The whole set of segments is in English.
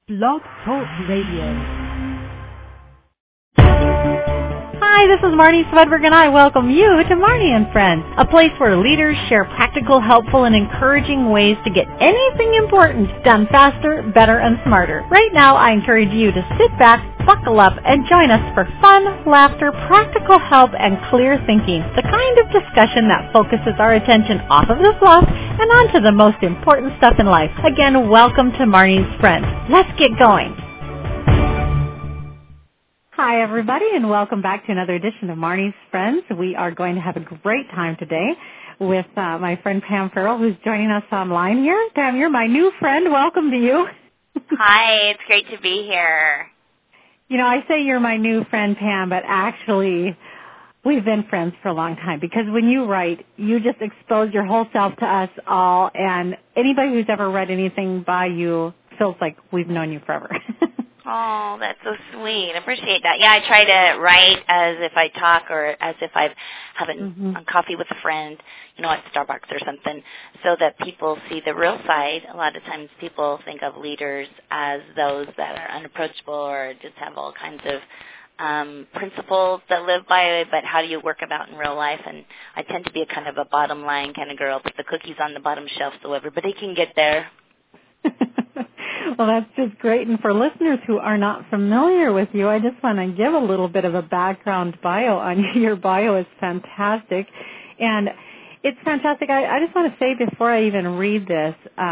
Blog Talk Radio. Hi, this is Marnie Swedberg, and I welcome you to Marnie and Friends, a place where leaders share practical, helpful, and encouraging ways to get anything important done faster, better, and smarter. Right now, I encourage you to sit back, buckle up, and join us for fun, laughter, practical help, and clear thinking, the kind of discussion that focuses our attention off of the fluff and onto the most important stuff in life. Again, welcome to Marnie's Friends. Let's get going. Hi, everybody, and welcome back to another edition of Marnie's Friends. We are going to have a great time today with my friend Pam Farrell, who's joining us online here. Pam, you're my new friend. Welcome to you. Hi, it's great to be here. You know, I say you're my new friend, Pam, but actually we've been friends for a long time because when you write, you just expose your whole self to us all, and anybody who's ever read anything by you feels like we've known you forever. Oh, that's so sweet. I appreciate that. Yeah, I try to write as if I talk or as if I'm having a coffee with a friend, you know, at Starbucks or something, so that people see the real side. A lot of times people think of leaders as those that are unapproachable or just have all kinds of principles that live by it, but how do you work them out in real life? And I tend to be a kind of a bottom line kind of girl, put the cookies on the bottom shelf so everybody can get there. Well, that's just great. And for listeners who are not familiar with you, I just want to give a little bit of a background bio on you. Your bio is fantastic. And it's fantastic. I just want to say before I even read this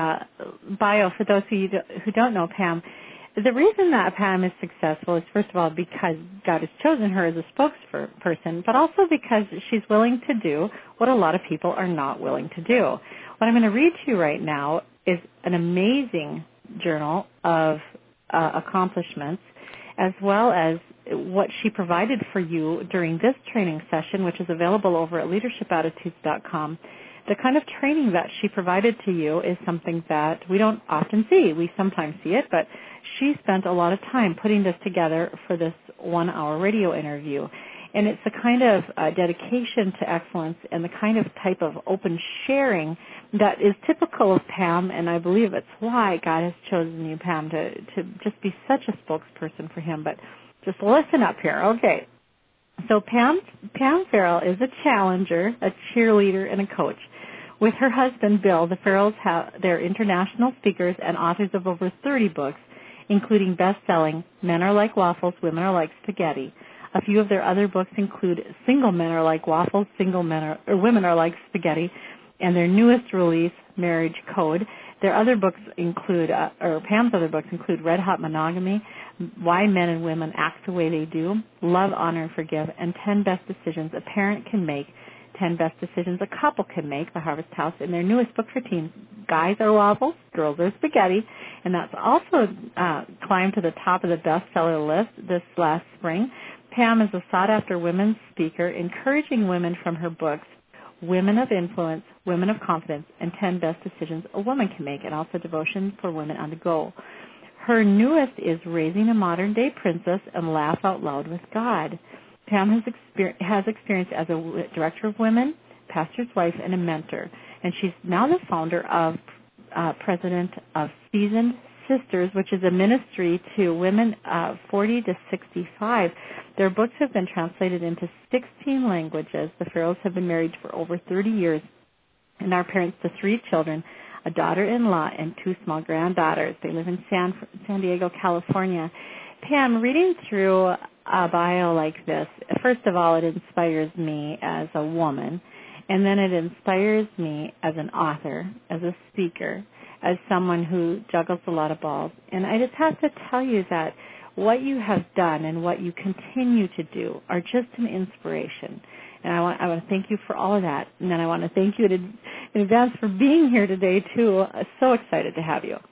bio, for those of you who don't know Pam, the reason that Pam is successful is, first of all, because God has chosen her as a spokesperson, but also because she's willing to do what a lot of people are not willing to do. What I'm going to read to you right now is an amazing journal of accomplishments, as well as what she provided for you during this training session, which is available over at leadershipattitudes.com. The kind of training that she provided to you is something that we don't often see. We sometimes see it, but she spent a lot of time putting this together for this 1-hour radio interview. And it's the kind of dedication to excellence and the kind of type of open sharing that is typical of Pam, and I believe it's why God has chosen you, Pam, to just be such a spokesperson for Him. But just listen up here. Okay. So Pam Farrell is a challenger, a cheerleader, and a coach. With her husband, Bill, the Farrells they're international speakers and authors of over 30 books, including best-selling Men Are Like Waffles, Women Are Like Spaghetti. A few of their other books include Single Men Are Like Waffles, Women Are Like Spaghetti, and their newest release, Marriage Code. Their other books include, Pam's other books include Red Hot Monogamy, Why Men and Women Act the Way They Do, Love, Honor, and Forgive, and 10 Best Decisions a Parent Can Make, 10 Best Decisions a Couple Can Make, The Harvest House, and their newest book for teens, Guys Are Waffles, Girls Are Spaghetti, and that's also climbed to the top of the bestseller list this last spring. Pam is a sought-after women's speaker, encouraging women from her books, Women of Influence, Women of Confidence, and 10 Best Decisions a Woman Can Make, and also Devotion for Women on the Go. Her newest is Raising a Modern-Day Princess and Laugh Out Loud with God. Pam has experience as a director of women, pastor's wife, and a mentor, and she's now the founder of president of Seasoned Sisters, which is a ministry to women 40 to 65. Their books have been translated into 16 languages. The Farrells have been married for over 30 years and are parents to 3 children, a daughter-in-law, and 2 small granddaughters. They live in San Diego, California. Pam, reading through a bio like this, first of all, it inspires me as a woman, and then it inspires me as an author, as a speaker, as someone who juggles a lot of balls. And I just have to tell you that what you have done and what you continue to do are just an inspiration. And I want to thank you for all of that. And then I want to thank you in advance for being here today, too. I'm so excited to have you.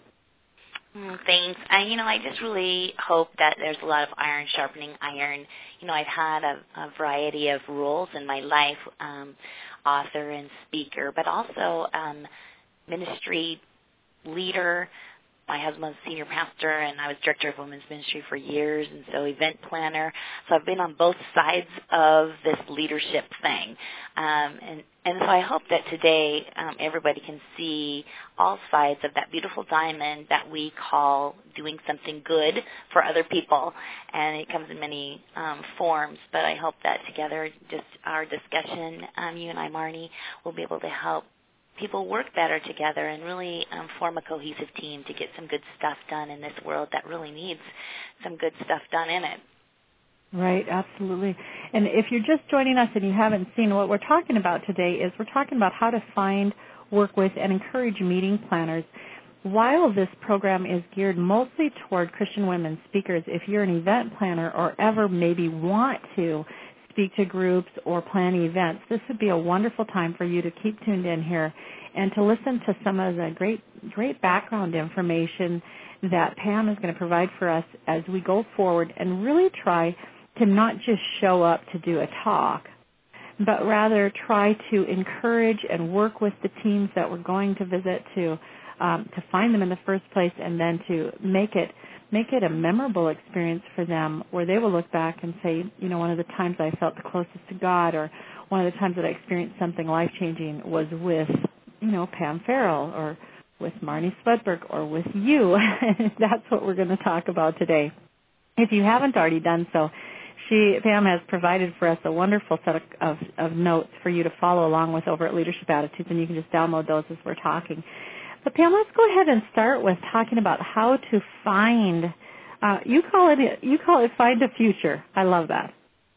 Thanks. I just really hope that there's a lot of iron sharpening iron. I've had a variety of roles in my life, author and speaker, but also ministry leader, my husband's senior pastor, and I was director of women's ministry for years, and so event planner. So I've been on both sides of this leadership thing. And so I hope that today everybody can see all sides of that beautiful diamond that we call doing something good for other people. And it comes in many forms, but I hope that together, just our discussion, you and I, Marnie, will be able to help people work better together and really form a cohesive team to get some good stuff done in this world that really needs some good stuff done in it. Right, absolutely. And if you're just joining us and you haven't seen what we're talking about today, is we're talking about how to find, work with, and encourage meeting planners. While this program is geared mostly toward Christian women speakers, if you're an event planner or ever maybe want to speak to groups or plan events, this would be a wonderful time for you to keep tuned in here and to listen to some of the great background information that Pam is going to provide for us as we go forward and really try to not just show up to do a talk, but rather try to encourage and work with the teams that we're going to visit to find them in the first place, and then to make it a memorable experience for them, where they will look back and say, you know, one of the times I felt the closest to God, or one of the times that I experienced something life-changing was with, you know, Pam Farrell, or with Marnie Swedberg, or with you. That's what we're going to talk about today. If you haven't already done so, Pam has provided for us a wonderful set of notes for you to follow along with over at Leadership Attitudes, and you can just download those as we're talking. But Pam, let's go ahead and start with talking about how to find. You call it find a future. I love that.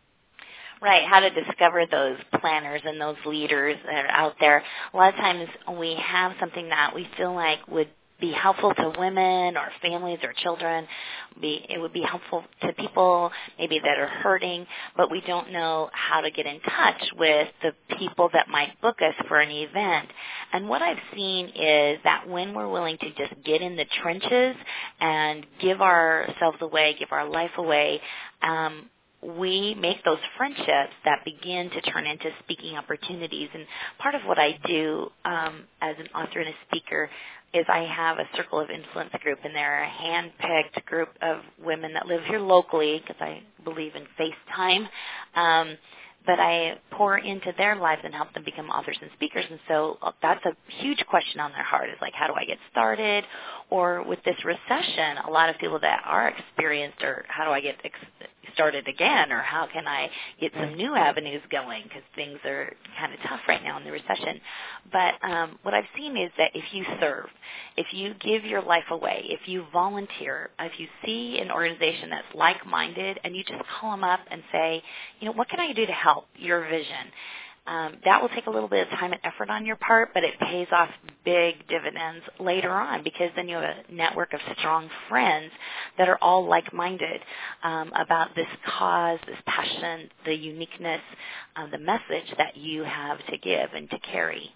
Right, how to discover those planners and those leaders that are out there. A lot of times we have something that we feel like would be helpful to women or families or children. It would be helpful to people maybe that are hurting, but we don't know how to get in touch with the people that might book us for an event. And what I've seen is that when we're willing to just get in the trenches and give ourselves away, give our life away, we make those friendships that begin to turn into speaking opportunities. And part of what I do as an author and a speaker is I have a circle of influence group, and they're a hand-picked group of women that live here locally, because I believe in FaceTime. But I pour into their lives and help them become authors and speakers. And so that's a huge question on their heart, is like, how do I get started? Or with this recession, a lot of people that are experienced, or how do I get started again, or how can I get some new avenues going, because things are kind of tough right now in the recession. But what I've seen is that if you serve, if you give your life away, if you volunteer, if you see an organization that's like-minded and you just call them up and say, you know, what can I do to help your vision? That will take a little bit of time and effort on your part, but it pays off big dividends later on, because then you have a network of strong friends that are all like-minded about this cause, this passion, the uniqueness, the message that you have to give and to carry.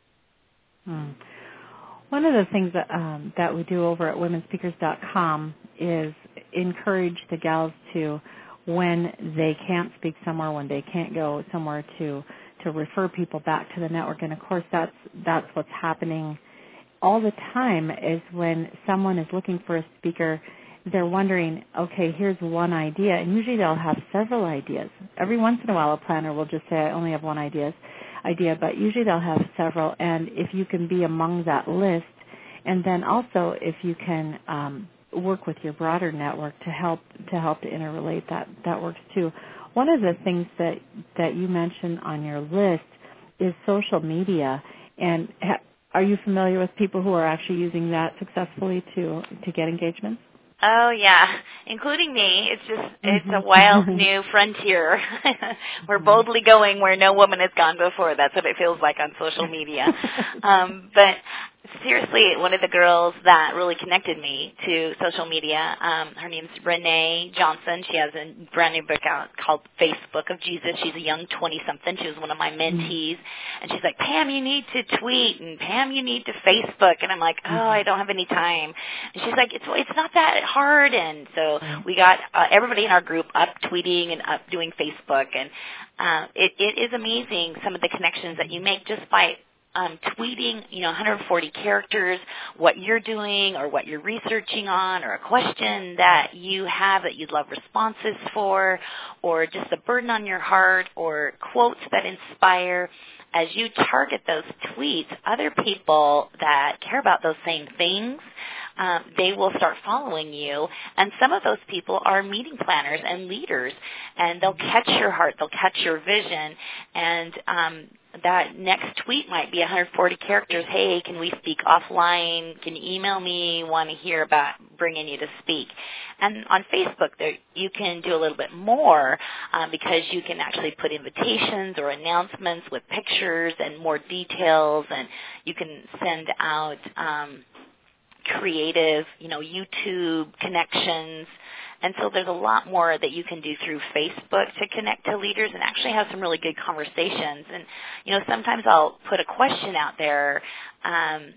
One of the things that we do over at womenspeakers.com is encourage the gals to, when they can't speak somewhere, when they can't go somewhere, to refer people back to the network. And of course that's what's happening all the time, is when someone is looking for a speaker, they're wondering, okay, here's one idea, and usually they'll have several ideas. Every once in a while a planner will just say, I only have one idea, but usually they'll have several. And if you can be among that list, and then also if you can work with your broader network to help to interrelate, that works too. One of the things that you mentioned on your list is social media. And are you familiar with people who are actually using that successfully to get engagements? Oh, yeah, including me. It's a wild new frontier. We're boldly going where no woman has gone before. That's what it feels like on social media. But seriously, one of the girls that really connected me to social media, her name's Renee Johnson. She has a brand new book out called Facebook of Jesus. She's a young 20-something. She was one of my mentees. And she's like, Pam, you need to tweet, and Pam, you need to Facebook. And I'm like, oh, I don't have any time. And she's like, it's not that hard. And so we got everybody in our group up tweeting and up doing Facebook. And it is amazing, some of the connections that you make just by tweeting, 140 characters, what you're doing or what you're researching on, or a question that you have that you'd love responses for, or just a burden on your heart, or quotes that inspire. As you target those tweets, other people that care about those same things, they will start following you. And some of those people are meeting planners and leaders, and they'll catch your heart, they'll catch your vision, and that next tweet might be 140 characters. Hey, can we speak offline? Can you email me? Want to hear about bringing you to speak. And on Facebook, there, you can do a little bit more because you can actually put invitations or announcements with pictures and more details, and you can send out creative, YouTube connections. And so there's a lot more that you can do through Facebook to connect to leaders and actually have some really good conversations. And, sometimes I'll put a question out there. And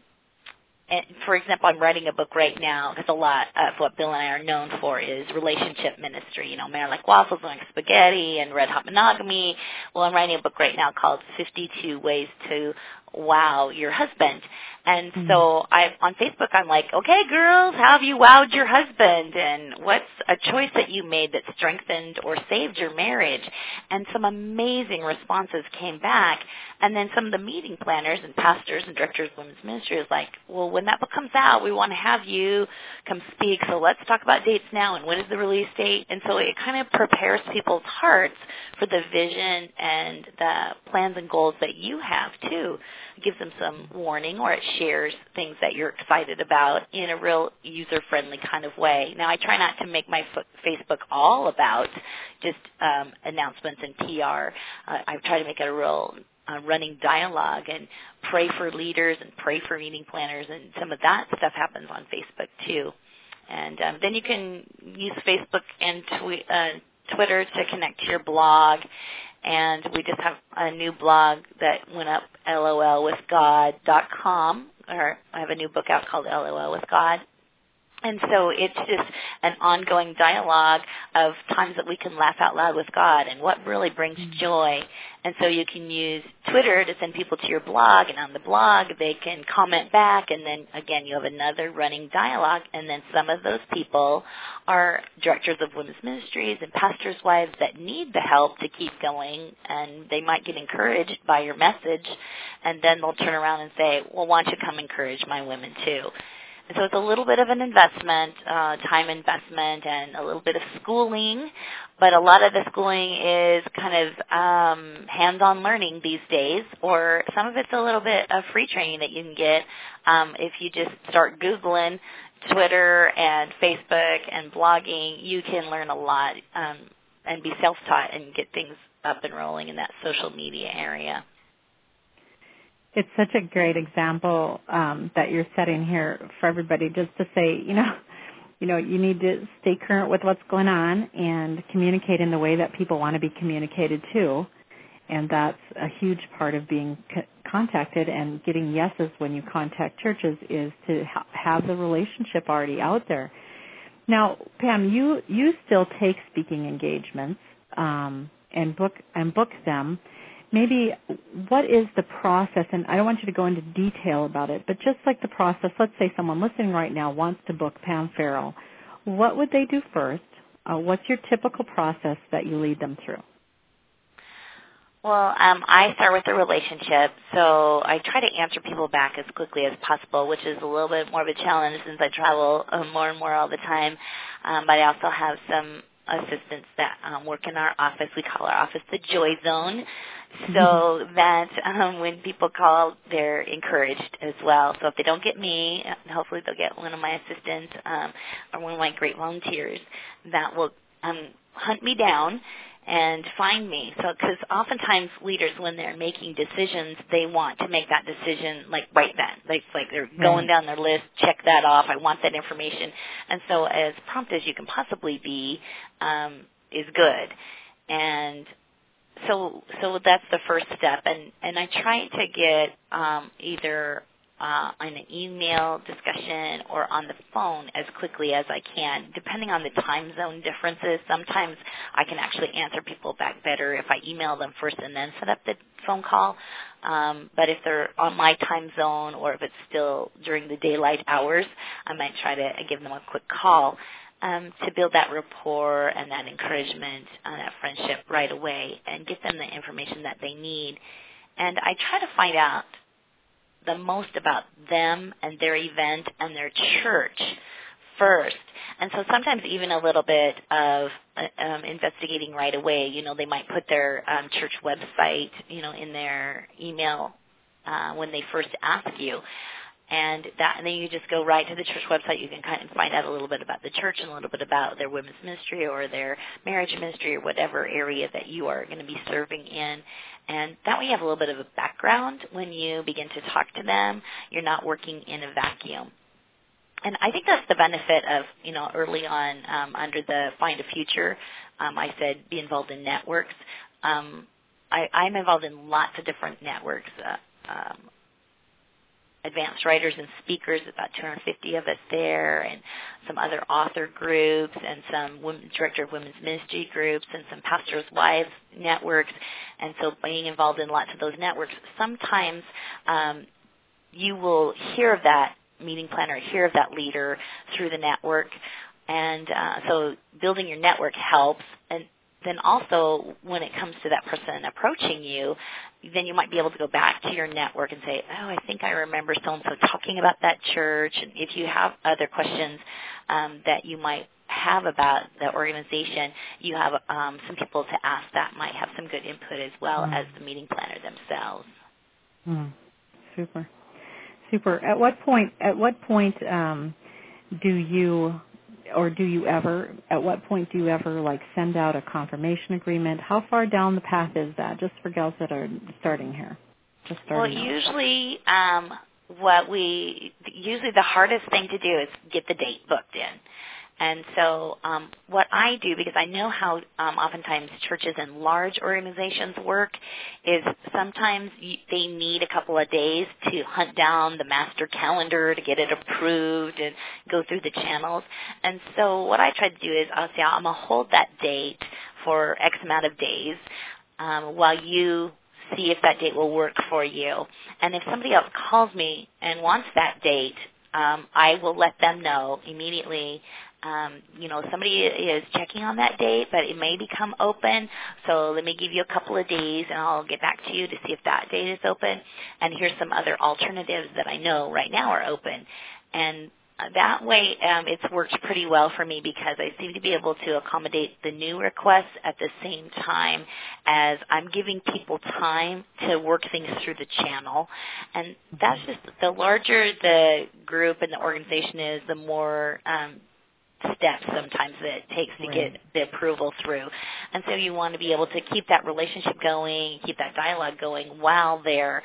for example, I'm writing a book right now because a lot of what Bill and I are known for is relationship ministry. Men are like waffles and like spaghetti and red hot monogamy. Well, I'm writing a book right now called 52 Ways to Wow Your Husband. And so on Facebook, I'm like, okay, girls, how have you wowed your husband? And what's a choice that you made that strengthened or saved your marriage? And some amazing responses came back. And then some of the meeting planners and pastors and directors of women's ministry is like, well, when that book comes out, we want to have you come speak. So let's talk about dates now and when is the release date? And so it kind of prepares people's hearts for the vision and the plans and goals that you have, too. It gives them some warning, or it shares things that you're excited about in a real user-friendly kind of way. Now, I try not to make my Facebook all about just announcements and PR. I try to make it a real running dialogue and pray for leaders and pray for meeting planners, and some of that stuff happens on Facebook, too. And then you can use Facebook and Twitter to connect to your blog. And we just have a new blog that went up, lolwithgod.com, or I have a new book out called LOL with God. And so it's just an ongoing dialogue of times that we can laugh out loud with God and what really brings joy. And so you can use Twitter to send people to your blog, and on the blog they can comment back, and then, again, you have another running dialogue. And then some of those people are directors of women's ministries and pastors' wives that need the help to keep going, and they might get encouraged by your message, and then they'll turn around and say, well, why don't you come encourage my women too? And so it's a little bit of an investment, time investment, and a little bit of schooling. But a lot of the schooling is kind of hands-on learning these days, or some of it's a little bit of free training that you can get if you just start Googling Twitter and Facebook and blogging. You can learn a lot and be self-taught and get things up and rolling in that social media area. It's such a great example that you're setting here for everybody, just to say, you need to stay current with what's going on and communicate in the way that people want to be communicated to, and that's a huge part of being contacted and getting yeses when you contact churches, is to have the relationship already out there. Now, Pam, you still take speaking engagements and book them. Maybe what is the process, and I don't want you to go into detail about it, but just like the process, let's say someone listening right now wants to book Pam Farrell. What would they do first? What's your typical process that you lead them through? Well, I start with the relationship, so I try to answer people back as quickly as possible, which is a little bit more of a challenge since I travel more and more all the time, but I also have some assistants that work in our office. We call our office the Joy Zone, so that when people call, they're encouraged as well. So if they don't get me, hopefully they'll get one of my assistants or one of my great volunteers that will hunt me down and find me. So, because oftentimes leaders, when they're making decisions, they want to make that decision like right then. Like they're going down their list, check that off. I want that information. And so, as prompt as you can possibly be, is good. And so that's the first step. And I try to get either on an email discussion or on the phone as quickly as I can, depending on the time zone differences. Sometimes I can actually answer people back better if I email them first and then set up the phone call. But if they're on my time zone or if it's still during the daylight hours, I might try to give them a quick call to build that rapport and that encouragement and that friendship right away and get them the information that they need. And I try to find out the most about them and their event and their church first. And so sometimes even a little bit of investigating right away. You know, they might put their church website, you know, in their email when they first ask you. And then you just go right to the church website. You can kind of find out a little bit about the church and a little bit about their women's ministry or their marriage ministry or whatever area that you are going to be serving in. And that way you have a little bit of a background when you begin to talk to them. You're not working in a vacuum. And I think that's the benefit of, you know, early on under the Find a Future, I said be involved in networks. I'm involved in lots of different networks, advanced writers and speakers, about 250 of us there, and some other author groups and some director of women's ministry groups and some pastors' wives networks. And so being involved in lots of those networks, sometimes you will hear of that meeting planner, hear of that leader through the network. And so building your network helps. And then also when it comes to that person approaching you, then you might be able to go back to your network and say, oh, I think I remember so-and-so talking about that church. And if you have other questions that you might have about the organization, you have some people to ask that might have some good input as well as the meeting planner themselves. Super. At what point do you ever like send out a confirmation agreement? How far down the path is that, just for gals that are starting here? Usually the hardest thing to do is get the date booked in. And so what I do, because I know how oftentimes churches and large organizations work, is sometimes they need a couple of days to hunt down the master calendar to get it approved and go through the channels. And so what I try to do is I'll say I'm going to hold that date for X amount of days while you see if that date will work for you. And if somebody else calls me and wants that date, I will let them know immediately. Somebody is checking on that date, but it may become open. So let me give you a couple of days, and I'll get back to you to see if that date is open. And here's some other alternatives that I know right now are open. And that way it's worked pretty well for me because I seem to be able to accommodate the new requests at the same time as I'm giving people time to work things through the channel. And that's just the larger the group and the organization is, the more steps sometimes that it takes to get the approval through. And so you want to be able to keep that relationship going, keep that dialogue going while they're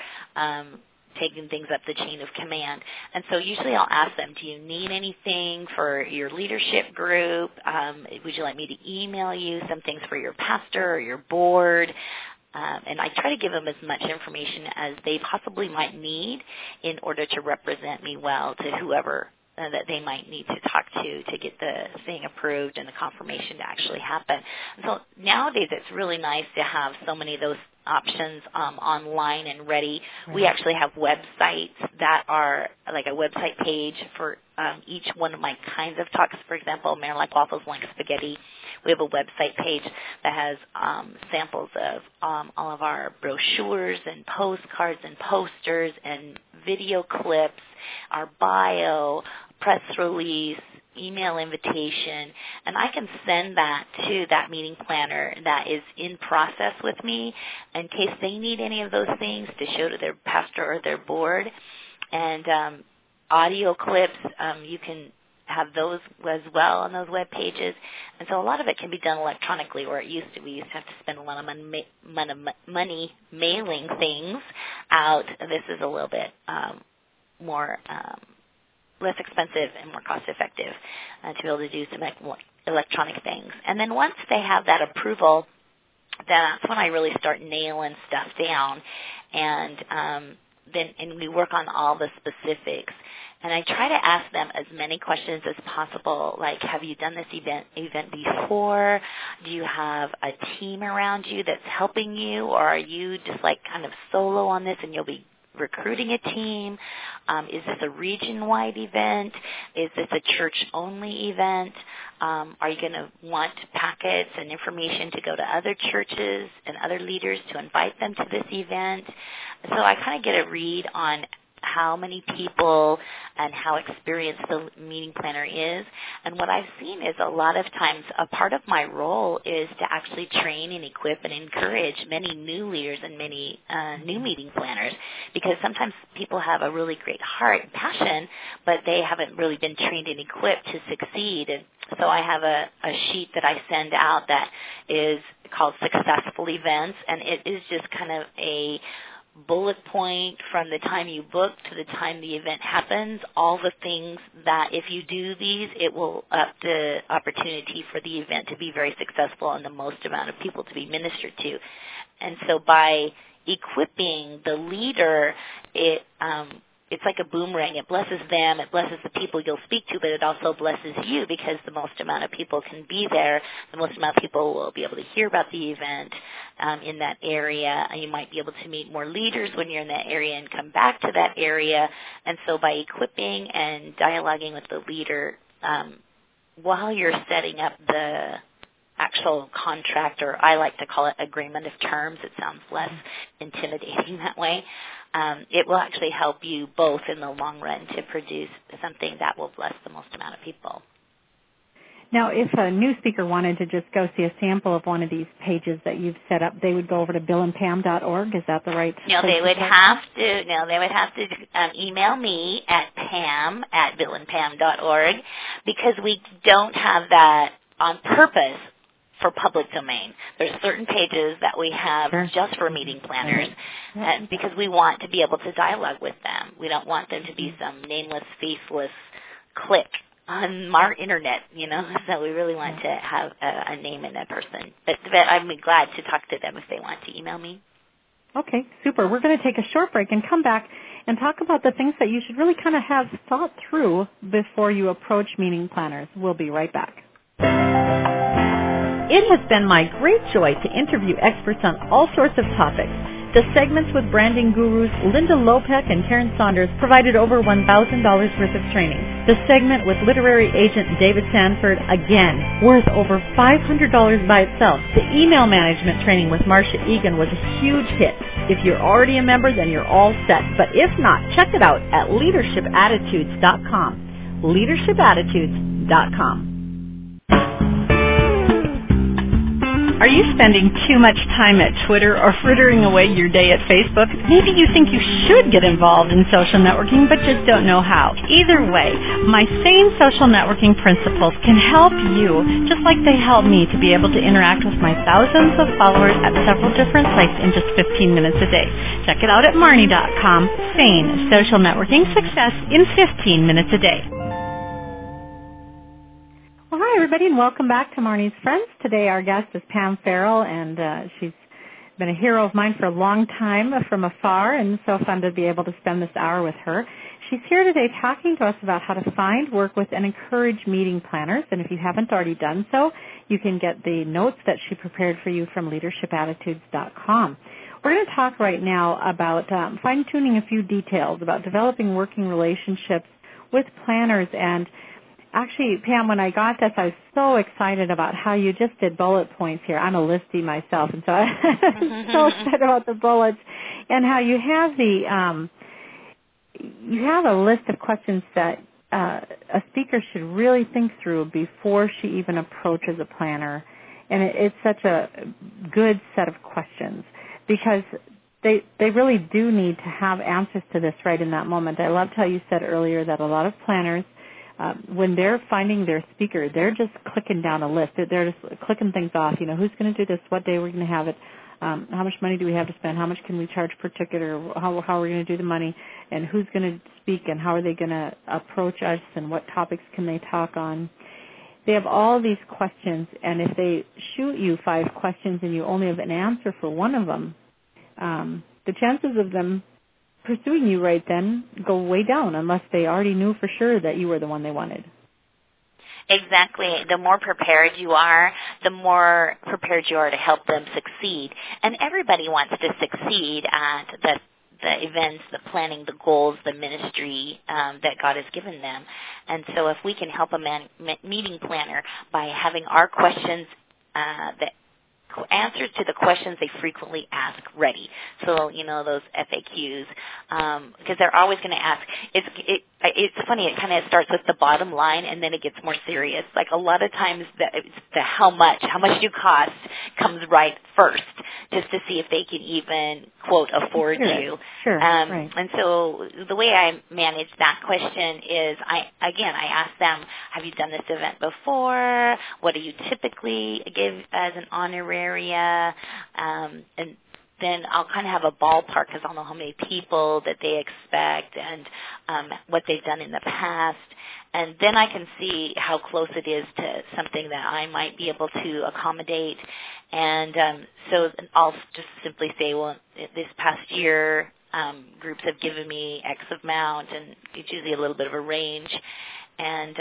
taking things up the chain of command. And so usually I'll ask them, do you need anything for your leadership group? Would you like me to email you some things for your pastor or your board? And I try to give them as much information as they possibly might need in order to represent me well to whoever that they might need to talk to get the thing approved and the confirmation to actually happen. So nowadays it's really nice to have so many of those options online and ready. We actually have websites that are like a website page for each one of my kinds of talks. For example, Married Like Waffles, Like Spaghetti. We have a website page that has samples of all of our brochures and postcards and posters and video clips, our bio, press release, email invitation, and I can send that to that meeting planner that is in process with me in case they need any of those things to show to their pastor or their board. And audio clips, you can have those as well on those web pages. And so a lot of it can be done electronically, where we used to have to spend a lot of money mailing things out. This is a little bit more less expensive and more cost effective to be able to do some electronic things. And then once they have that approval, that's when I really start nailing stuff down. And and we work on all the specifics. And I try to ask them as many questions as possible, like, have you done this event before? Do you have a team around you that's helping you, or are you just like kind of solo on this and you'll be recruiting a team? Is this a region-wide event? Is this a church-only event? Are you going to want packets and information to go to other churches and other leaders to invite them to this event? So I kind of get a read on how many people and how experienced the meeting planner is. And what I've seen is a lot of times a part of my role is to actually train and equip and encourage many new leaders and many new meeting planners, because sometimes people have a really great heart and passion, but they haven't really been trained and equipped to succeed. And so I have a sheet that I send out that is called Successful Events, and it is just kind of a bullet point from the time you book to the time the event happens, all the things that if you do these, it will up the opportunity for the event to be very successful and the most amount of people to be ministered to. And so by equipping the leader, it's like a boomerang. It blesses them. It blesses the people you'll speak to, but it also blesses you, because the most amount of people can be there. The most amount of people will be able to hear about the event in that area. And you might be able to meet more leaders when you're in that area and come back to that area. And so by equipping and dialoguing with the leader while you're setting up the actual contract, or I like to call it agreement of terms. It sounds less intimidating that way. It will actually help you both in the long run to produce something that will bless the most amount of people. Now, if a new speaker wanted to just go see a sample of one of these pages that you've set up, they would go over to billandpam.org. Is that the right? No, they would have to email me at pam@billandpam.org, because we don't have that on purpose for public domain. There's certain pages that we have just for meeting planners, because we want to be able to dialogue with them. We don't want them to be some nameless, faceless click on our internet, so we really want to have a name in a person. But I'm glad to talk to them if they want to email me. Okay, super. We're going to take a short break and come back and talk about the things that you should really kind of have thought through before you approach meeting planners. We'll be right back. It has been my great joy to interview experts on all sorts of topics. The segments with branding gurus Linda Lopek and Karen Saunders provided over $1,000 worth of training. The segment with literary agent David Sanford, again, worth over $500 by itself. The email management training with Marcia Egan was a huge hit. If you're already a member, then you're all set. But if not, check it out at leadershipattitudes.com. leadershipattitudes.com. Are you spending too much time at Twitter or frittering away your day at Facebook? Maybe you think you should get involved in social networking but just don't know how. Either way, my Sane Social Networking Principles can help you, just like they help me, to be able to interact with my thousands of followers at several different sites in just 15 minutes a day. Check it out at Marnie.com. Sane Social Networking Success in 15 minutes a day. Well, hi, everybody, and welcome back to Marnie's Friends. Today our guest is Pam Farrell, and she's been a hero of mine for a long time from afar, and so fun to be able to spend this hour with her. She's here today talking to us about how to find, work with, and encourage meeting planners, and if you haven't already done so, you can get the notes that she prepared for you from leadershipattitudes.com. We're going to talk right now about fine-tuning a few details about developing working relationships with planners. And actually, Pam, when I got this, I was so excited about how you just did bullet points here. I'm a listie myself, and so I'm so excited about the bullets and how you have you have a list of questions that a speaker should really think through before she even approaches a planner. And it's such a good set of questions because they really do need to have answers to this right in that moment. I loved how you said earlier that a lot of planners, when they're finding their speaker, they're just clicking down a list. They're just clicking things off. Who's going to do this? What day we're going to have it? How much money do we have to spend? How much can we charge per ticket? Or how are we going to do the money? And who's going to speak? And how are they going to approach us? And what topics can they talk on? They have all these questions. And if they shoot you 5 questions and you only have an answer for one of them, the chances of them pursuing you right then go way down unless they already knew for sure that you were the one they wanted. Exactly. The more prepared you are, the more prepared you are to help them succeed. And everybody wants to succeed at the events, the planning, the goals, the ministry that God has given them. And so if we can help a meeting planner by having our questions answers to the questions they frequently ask ready. So, those FAQs, because they're always going to ask. It's funny, it kind of starts with the bottom line and then it gets more serious. Like a lot of times the how much you cost comes right first, just to see if they can even, quote, afford you. Sure, right. And so the way I manage that question is, I ask them, have you done this event before? What do you typically give as an honoraria? And then I'll kind of have a ballpark because I'll know how many people that they expect and what they've done in the past. And then I can see how close it is to something that I might be able to accommodate. And so I'll just simply say, well, this past year, groups have given me X amount, and it's usually a little bit of a range. And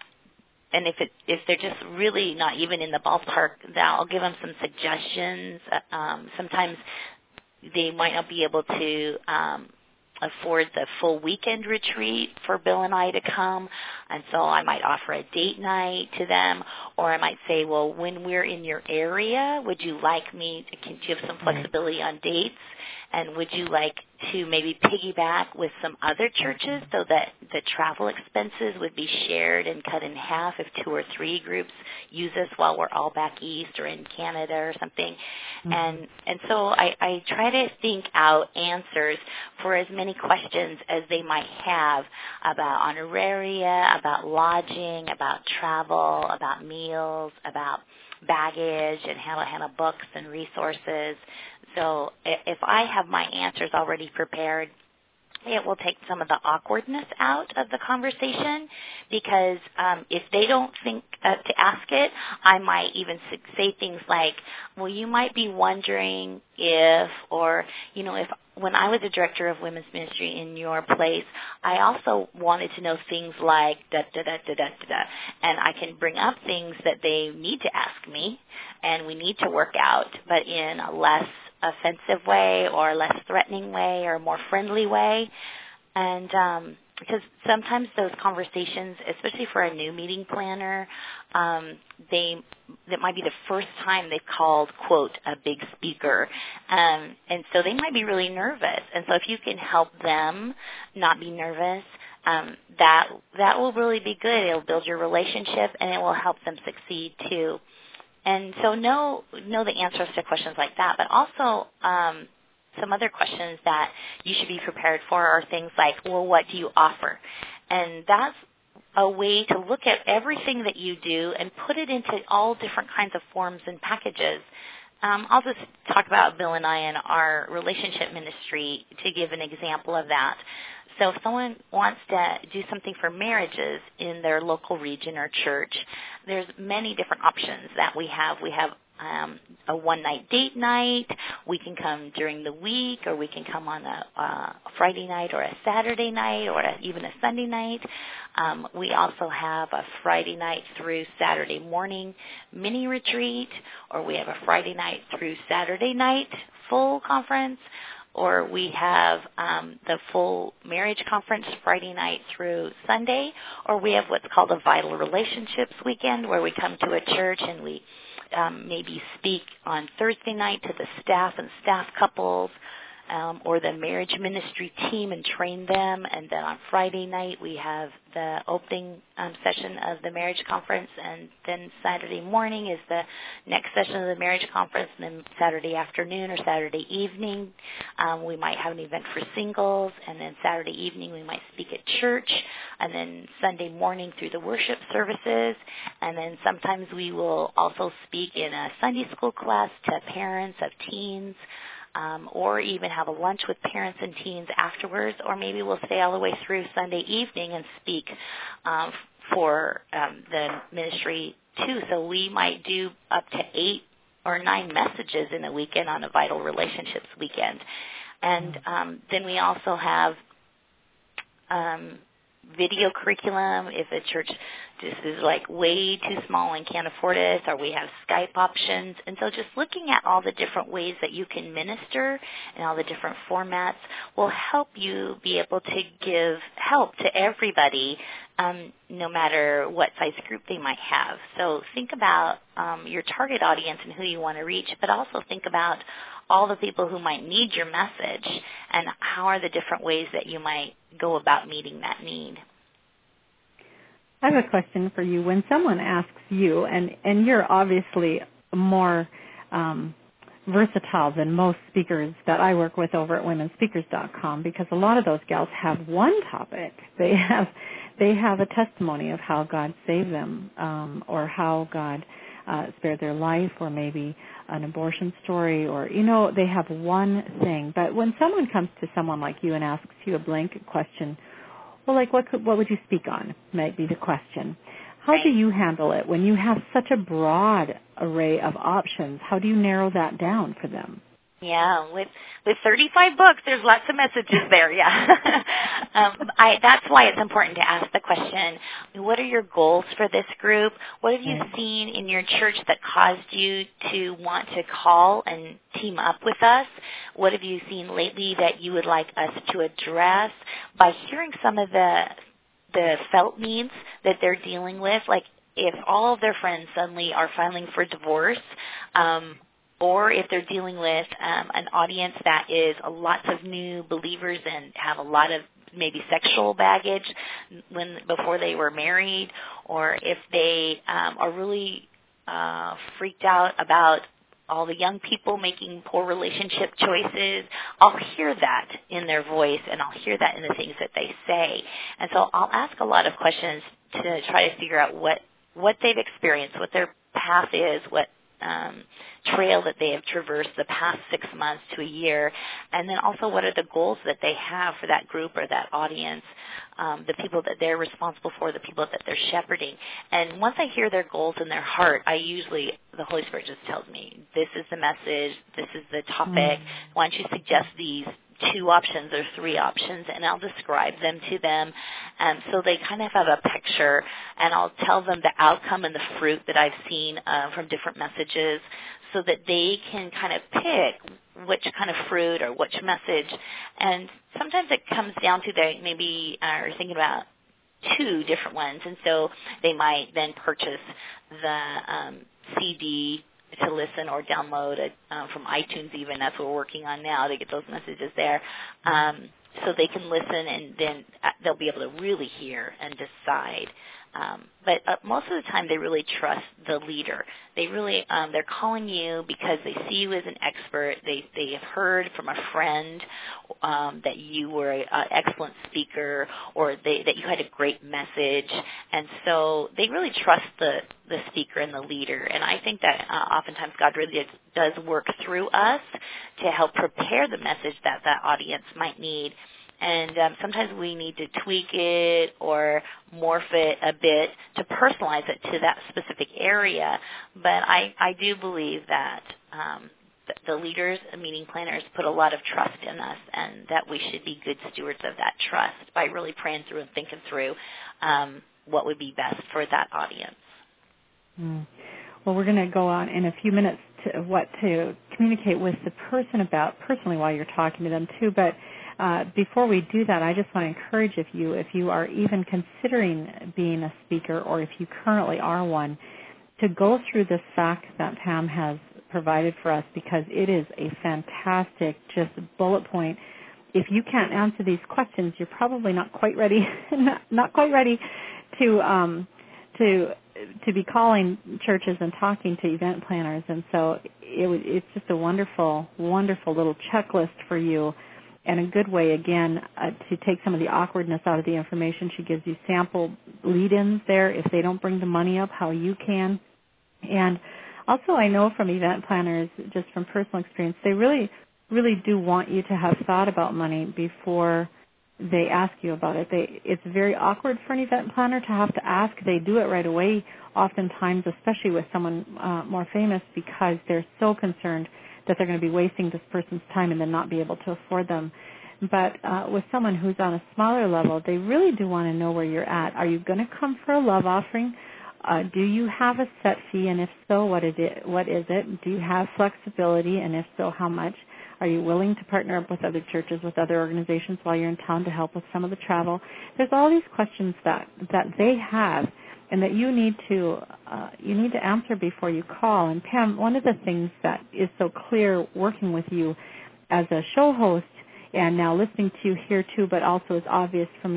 if they're just really not even in the ballpark, then I'll give them some suggestions. Sometimes they might not be able to afford the full weekend retreat for Bill and I to come, and so I might offer a date night to them, or I might say, well, when we're in your area, would you like me to give some flexibility on dates, and would you like to maybe piggyback with some other churches so that the travel expenses would be shared and cut in half if 2 or 3 groups use us while we're all back east or in Canada or something. Mm-hmm. And so I try to think out answers for as many questions as they might have about honoraria, about lodging, about travel, about meals, about baggage and how to handle books and resources. So if I have my answers already prepared, it will take some of the awkwardness out of the conversation, because if they don't think to ask it, I might even say things like, well, you might be wondering if, or, if when I was a director of women's ministry in your place, I also wanted to know things like da-da-da-da-da-da, and I can bring up things that they need to ask me and we need to work out, but in a less offensive way or less threatening way or more friendly way. And because sometimes those conversations, especially for a new meeting planner, that might be the first time they've called, quote, a big speaker. And so they might be really nervous. And so if you can help them not be nervous, that will really be good. It'll build your relationship and it will help them succeed too. And so know the answers to questions like that, but also some other questions that you should be prepared for are things like, well, what do you offer? And that's a way to look at everything that you do and put it into all different kinds of forms and packages. I'll just talk about Bill and I and our relationship ministry to give an example of that. So if someone wants to do something for marriages in their local region or church, there's many different options that we have. We have a one-night date night. We can come during the week, or we can come on a Friday night or a Saturday night or even a Sunday night. We also have a Friday night through Saturday morning mini retreat, or we have a Friday night through Saturday night full conference, or we have the full marriage conference Friday night through Sunday, or we have what's called a Vital Relationships weekend, where we come to a church and we maybe speak on Thursday night to the staff and staff couples, or the marriage ministry team and train them. And then on Friday night we have the opening session of the marriage conference, and then Saturday morning is the next session of the marriage conference, and then Saturday afternoon or Saturday evening we might have an event for singles, and then Saturday evening we might speak at church, and then Sunday morning through the worship services, and then sometimes we will also speak in a Sunday school class to parents of teens, or even have a lunch with parents and teens afterwards, or maybe we'll stay all the way through Sunday evening and speak for the ministry too. So we might do up to 8 or 9 messages in a weekend on a Vital Relationships weekend. And then we also have video curriculum if a church just is like way too small and can't afford it, or we have Skype options. And so just looking at all the different ways that you can minister and all the different formats will help you be able to give help to everybody, no matter what size group they might have. So think about your target audience and who you want to reach, but also think about all the people who might need your message and how are the different ways that you might go about meeting that need. I have a question for you. When someone asks you, and you're obviously more versatile than most speakers that I work with over at womenspeakers.com, because a lot of those gals have one topic. They have a testimony of how God saved them, or how God spared their life, or maybe an abortion story, or, they have one thing. But when someone comes to someone like you and asks you a blanket question, well, like what would you speak on, might be the question. How do you handle it when you have such a broad array of options? How do you narrow that down for them? Yeah, with 35 books, there's lots of messages there, yeah. That's why it's important to ask the question, what are your goals for this group? What have you seen in your church that caused you to want to call and team up with us? What have you seen lately that you would like us to address? By hearing some of the felt needs that they're dealing with, like if all of their friends suddenly are filing for divorce, or if they're dealing with an audience that is lots of new believers and have a lot of maybe sexual baggage before they were married, or if they are really freaked out about all the young people making poor relationship choices, I'll hear that in their voice, and I'll hear that in the things that they say. And so I'll ask a lot of questions to try to figure out what they've experienced, what their path is, what trail that they have traversed the past 6 months to a year, and then also what are the goals that they have for that group or that audience, the people that they're responsible for, the people that they're shepherding. And once I hear their goals in their heart, the Holy Spirit just tells me, this is the message, this is the topic, why don't you suggest these 2 options or 3 options, and I'll describe them to them, so they kind of have a picture, and I'll tell them the outcome and the fruit that I've seen from different messages, so that they can kind of pick which kind of fruit or which message. And sometimes it comes down to they maybe are thinking about 2 different ones, and so they might then purchase the CD to listen or download it from iTunes even. That's what we're working on now to get those messages there. So they can listen, and then they'll be able to really hear and decide. But most of the time they really trust the leader. They really, they're calling you because they see you as an expert. They have heard from a friend that you were an excellent speaker, or that you had a great message. And so they really trust the speaker and the leader. And I think that oftentimes God really does work through us to help prepare the message that audience might need. And sometimes we need to tweak it or morph it a bit to personalize it to that specific area. But I do believe that the leaders and meeting planners put a lot of trust in us, and that we should be good stewards of that trust by really praying through and thinking through what would be best for that audience. Well, we're going to go on in a few minutes to what to communicate with the person about personally while you're talking to them too, but before we do that, I just want to encourage if you are even considering being a speaker, or if you currently are one, to go through this fact that Pam has provided for us, because it is a fantastic just bullet point. If you can't answer these questions, you're probably not quite ready to be calling churches and talking to event planners. And so it's just a wonderful, wonderful little checklist for you, and a good way, again, to take some of the awkwardness out of the information. She gives you sample lead-ins there if they don't bring the money up, how you can. And also I know from event planners, just from personal experience, they really, really do want you to have thought about money before they ask you about it. It's very awkward for an event planner to have to ask. They do it right away, oftentimes, especially with someone more famous, because they're so concerned that they're going to be wasting this person's time and then not be able to afford them. But with someone who's on a smaller level, they really do want to know where you're at. Are you going to come for a love offering? Do you have a set fee, and if so, what is it? Do you have flexibility, and if so, how much? Are you willing to partner up with other churches, with other organizations while you're in town to help with some of the travel? There's all these questions that they have, and that you need to answer before you call. And Pam, one of the things that is so clear working with you as a show host, and now listening to you here too, but also is obvious from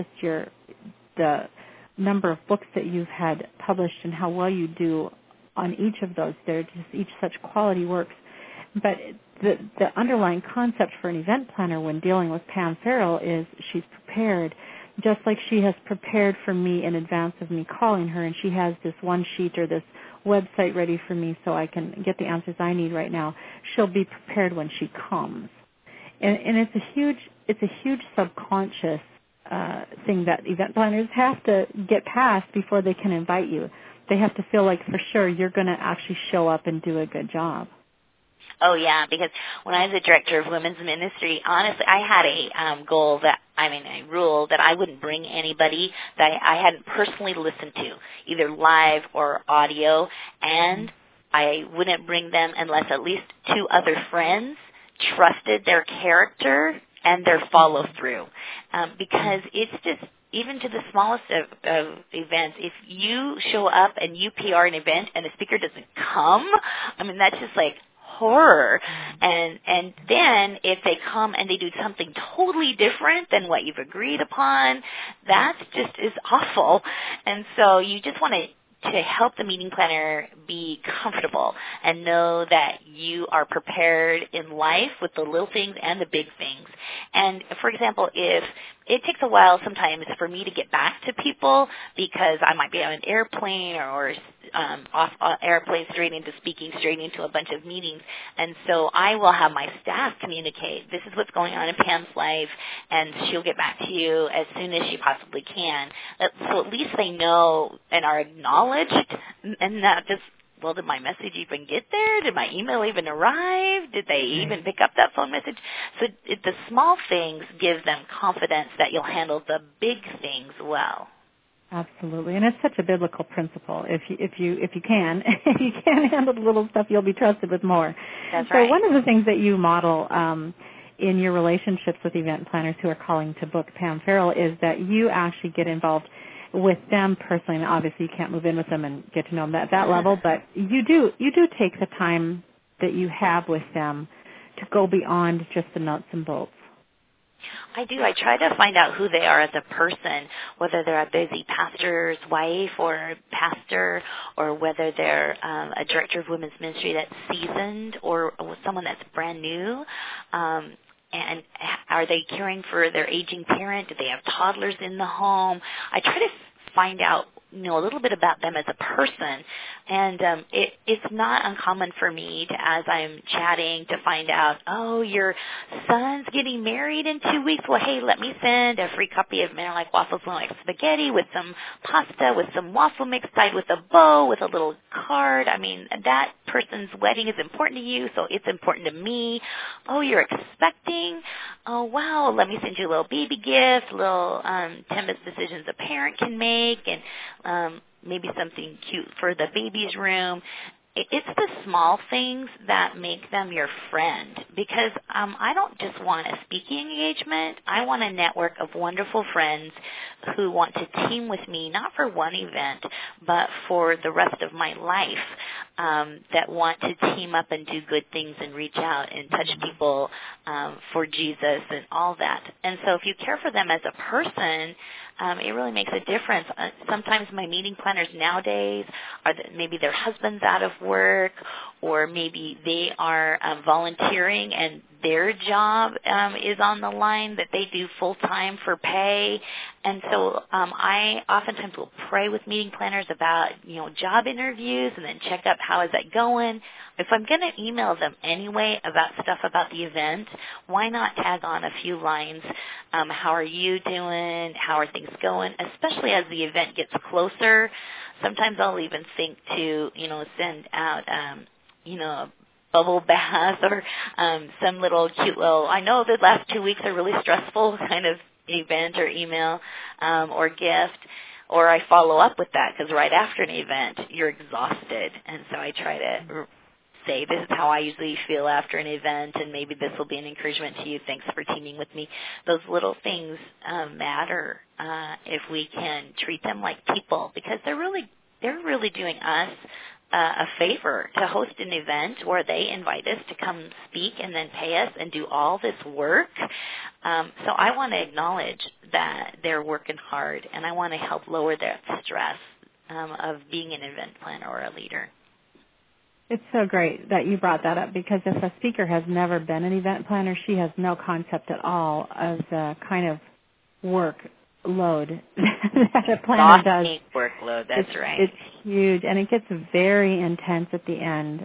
the number of books that you've had published and how well you do on each of those. They're just each such quality works. But the underlying concept for an event planner when dealing with Pam Farrell is she's prepared, just like she has prepared for me in advance of me calling her, and she has this one sheet or this website ready for me so I can get the answers I need right now. She'll be prepared when she comes. And it's a huge subconscious thing that event planners have to get past before they can invite you. They have to feel like for sure you're going to actually show up and do a good job. Oh, yeah, because when I was a director of women's ministry, honestly, I had a rule that I wouldn't bring anybody that I hadn't personally listened to, either live or audio, and I wouldn't bring them unless at least two other friends trusted their character and their follow-through, because it's just, even to the smallest of events, if you show up and you PR an event and the speaker doesn't come, I mean, that's just like horror. And then if they come and they do something totally different than what you've agreed upon, that's just is awful. And so you just want to help the meeting planner be comfortable and know that you are prepared in life with the little things and the big things. And, for example, if it takes a while sometimes for me to get back to people because I might be on an airplane or off airplane straight into speaking, straight into a bunch of meetings. And so I will have my staff communicate, this is what's going on in Pam's life, and she'll get back to you as soon as she possibly can. So at least they know and are acknowledged and not just, well, did my message even get there? Did my email even arrive? Did they even pick up that phone message? So the small things give them confidence that you'll handle the big things well. Absolutely, and it's such a biblical principle. If you can handle the little stuff, you'll be trusted with more. That's right. So one of the things that you model in your relationships with event planners who are calling to book Pam Farrell is that you actually get involved with them personally. And obviously, you can't move in with them and get to know them at that level, but you do take the time that you have with them to go beyond just the nuts and bolts. I do. I try to find out who they are as a person, whether they're a busy pastor's wife or pastor, or whether they're a director of women's ministry that's seasoned or someone that's brand new. And are they caring for their aging parent? Do they have toddlers in the home? I try to find out, a little bit about them as a person. And it's not uncommon for me to, as I'm chatting, to find out, oh, your son's getting married in 2 weeks. Well, hey, let me send a free copy of Men Are Like Waffles, Women Are Like Spaghetti with some pasta, with some waffle mix tied with a bow, with a little card. I mean, that person's wedding is important to you, so it's important to me. Oh, you're expecting? Oh, wow, let me send you a little baby gift, little 10 best decisions a parent can make, and maybe something cute for the baby's room. It's the small things that make them your friend, because I don't just want a speaking engagement. I want a network of wonderful friends who want to team with me, not for one event, but for the rest of my life, that want to team up and do good things and reach out and touch people for Jesus and all that. And so if you care for them as a person, it really makes a difference. Sometimes my meeting planners nowadays are maybe their husband's out of work, or maybe they are volunteering and their job is on the line that they do full-time for pay. And so I oftentimes will pray with meeting planners about, job interviews and then check up how is that going. If I'm going to email them anyway about stuff about the event, why not tag on a few lines? How are you doing? How are things going? Especially as the event gets closer. Sometimes I'll even think to, send out, bubble bath or some little cute little, I know the last 2 weeks are really stressful kind of event or email or gift, or I follow up with that because right after an event, you're exhausted. And so I try to say, this is how I usually feel after an event, and maybe this will be an encouragement to you. Thanks for teaming with me. Those little things matter if we can treat them like people, because they're really doing us a favor to host an event where they invite us to come speak and then pay us and do all this work. So I want to acknowledge that they're working hard, and I want to help lower that stress of being an event planner or a leader. It's so great that you brought that up, because if a speaker has never been an event planner, she has no concept at all of the kind of workload that a planner does. Workload, that's right. It's huge, and it gets very intense at the end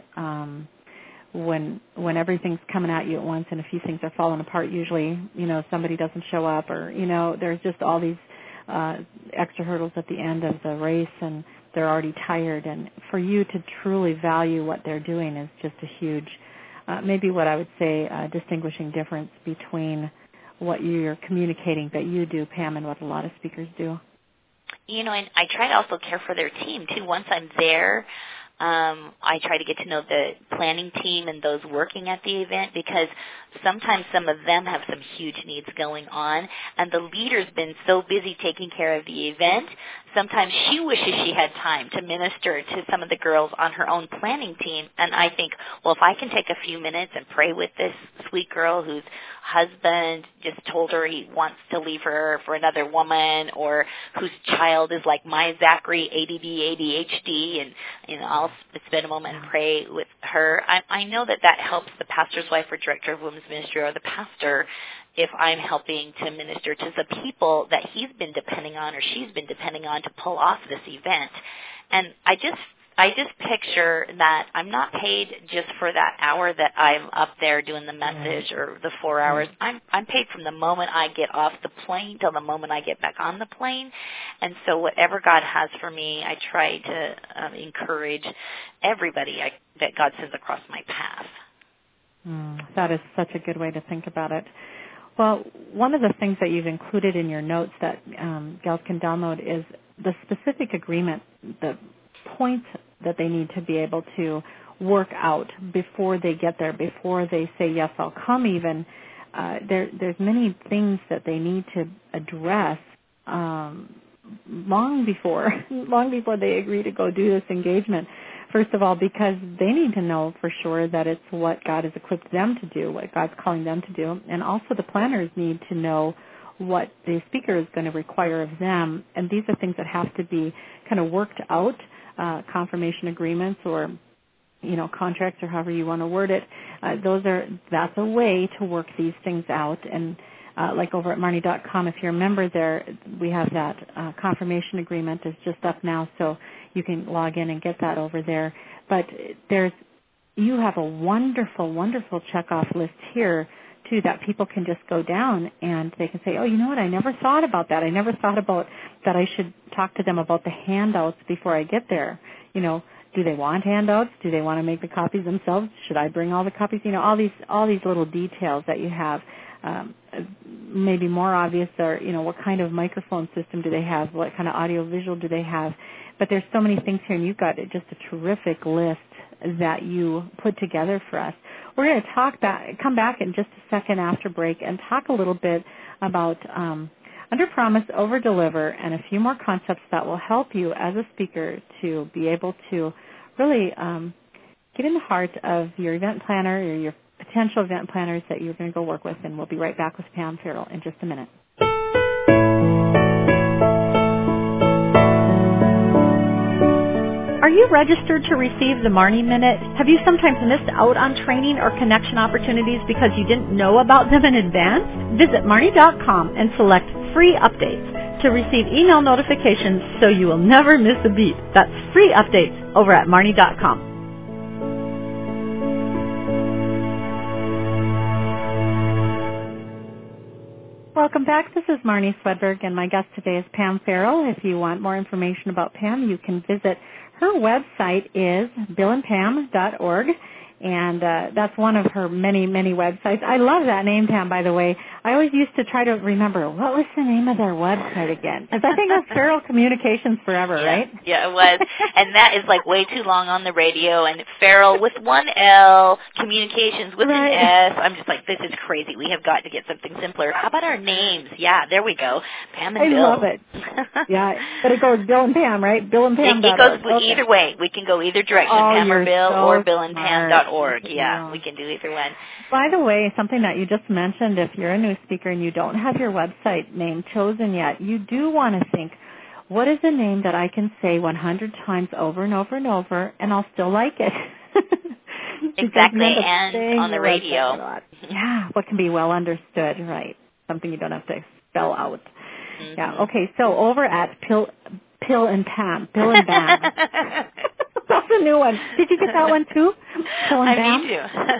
when everything's coming at you at once and a few things are falling apart. Usually, somebody doesn't show up, or, there's just all these extra hurdles at the end of the race, and they're already tired. And for you to truly value what they're doing is just a huge, maybe what I would say, distinguishing difference between what you're communicating that you do, Pam, and what a lot of speakers do. And I try to also care for their team, too. Once I'm there, I try to get to know the planning team and those working at the event, because sometimes some of them have some huge needs going on, and the leader's been so busy taking care of the event, sometimes she wishes she had time to minister to some of the girls on her own planning team. And I think, well, if I can take a few minutes and pray with this sweet girl whose husband just told her he wants to leave her for another woman, or whose child is like my Zachary, ADD, ADHD, and I'll spend a moment and pray with her. I know that helps the pastor's wife or director of women's ministry or the pastor if I'm helping to minister to the people that he's been depending on or she's been depending on to pull off this event. And I just picture that I'm not paid just for that hour that I'm up there doing the message or the 4 hours. I'm paid from the moment I get off the plane till the moment I get back on the plane. And so whatever God has for me, I try to encourage everybody that God sends across my path. That is such a good way to think about it. Well, one of the things that you've included in your notes that gals can download is the specific agreement, the points that they need to be able to work out before they get there, before they say, yes, I'll come even. There's many things that they need to address long before they agree to go do this engagement. First of all, because they need to know for sure that it's what God has equipped them to do, what God's calling them to do. And also the planners need to know what the speaker is going to require of them. And these are things that have to be kind of worked out, confirmation agreements or, contracts or however you want to word it. That's a way to work these things out. And like over at Marnie.com, if you're a member there, we have that confirmation agreement is just up now, so you can log in and get that over there. But you have a wonderful, wonderful checkoff list here, too, that people can just go down and they can say, oh, you know what, I never thought about that. I never thought about that I should talk to them about the handouts before I get there. Do they want handouts? Do they want to make the copies themselves? Should I bring all the copies? All these little details that you have. Maybe more obvious are, what kind of microphone system do they have? What kind of audio visual do they have? But there's so many things here, and you've got just a terrific list that you put together for us. We're going to come back in just a second after break and talk a little bit about under promise, over deliver, and a few more concepts that will help you as a speaker to be able to really get in the heart of your event planner or your potential event planners that you're going to go work with. And we'll be right back with Pam Farrell in just a minute. Are you registered to receive the Marnie Minute? Have you sometimes missed out on training or connection opportunities because you didn't know about them in advance? Visit Marnie.com and select Free Updates to receive email notifications so you will never miss a beat. That's Free Updates over at Marnie.com. Welcome back. This is Marnie Swedberg, and my guest today is Pam Farrell. If you want more information about Pam, you can visit her website is billandpam.org, And that's one of her many, many websites. I love that name, Pam, by the way. I always used to try to remember, what was the name of their website again? Because I think it was Feral Communications Forever, right? Yeah, it was. And that is like way too long on the radio. And Feral with one L, Communications with an S. I'm just like, this is crazy. We have got to get something simpler. How about our names? Yeah, there we go. Pam and Bill. I love it. Yeah, but it goes Bill and Pam, right? Bill and Pam. It goes either way. We can go either direction, Pam or Bill, or BillandPam.org. Yeah, we can do either one. By the way, something that you just mentioned, if you're a new speaker and you don't have your website name chosen yet, you do want to think, what is a name that I can say 100 times over and over and over, and I'll still like it? Exactly, and on the radio. Yeah, what can be well understood, right? Something you don't have to spell out. Mm-hmm. Yeah, okay, so over at Pill and Pam, Bill and Bam. That's a new one. Did you get that one too? Pill and Bam? Me too.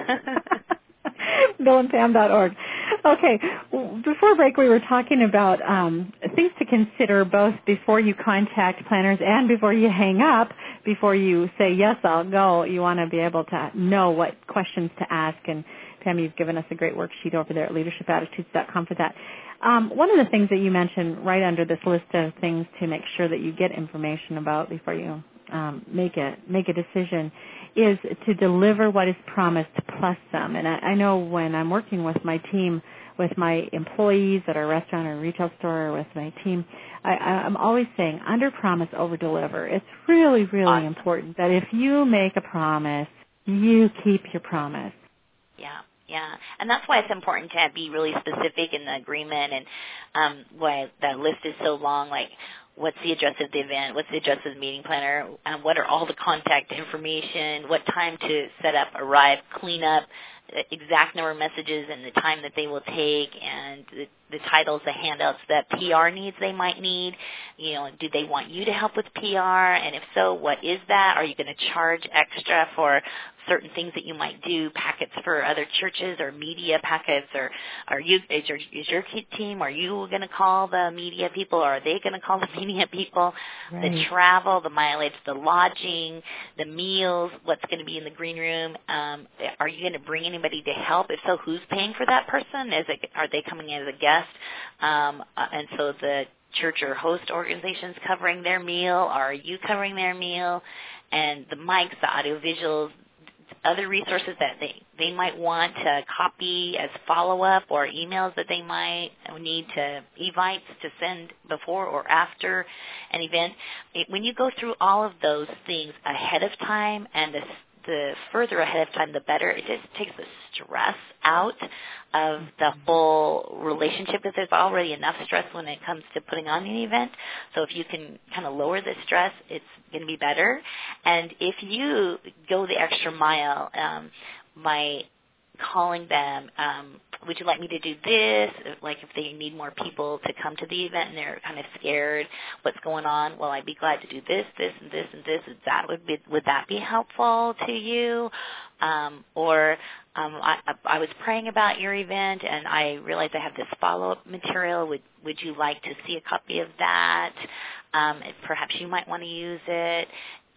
BillandPam.org. Okay, before break we were talking about things to consider both before you contact planners and before you hang up, before you say, yes, I'll go. You want to be able to know what questions to ask. And Pam, you've given us a great worksheet over there at leadershipattitudes.com for that. One of the things that you mentioned right under this list of things to make sure that you get information about before you make a decision is to deliver what is promised plus some. And I know when I'm working with my team, with my employees at our restaurant or retail store or with my team, I'm always saying under promise, over deliver. It's really, really important that if you make a promise, you keep your promise. Yeah, and that's why it's important to be really specific in the agreement, and why the list is so long, like what's the address of the event, what's the address of the meeting planner, what are all the contact information, what time to set up, arrive, clean up, exact number of messages and the time that they will take, and the titles, the handouts, that PR needs they might need. You know, do they want you to help with PR? And if so, what is that? Are you going to charge extra for certain things that you might do, packets for other churches or media packets, or is your team, are you going to call the media people, or are they going to call the media people? Right. The travel, the mileage, the lodging, the meals, what's going to be in the green room, are you going to bring anybody to help? If so, who's paying for that person? Are they coming in as a guest? And so the church or host organization's covering their meal, or are you covering their meal? And the mics, the audio visuals, other resources that they might want to copy as follow-up, or emails that they might need to evites to send before or after an event. When you go through all of those things ahead of time, and the further ahead of time, the better. It just takes the stress out of the whole relationship, because there's already enough stress when it comes to putting on an event. So if you can kind of lower the stress, it's going to be better. And if you go the extra mile by calling them, would you like me to do this? Like if they need more people to come to the event and they're kind of scared what's going on, well, I'd be glad to do this, this, and this, and this. Would that be helpful to you? I was praying about your event, and I realized I have this follow-up material. Would you like to see a copy of that? Perhaps you might want to use it.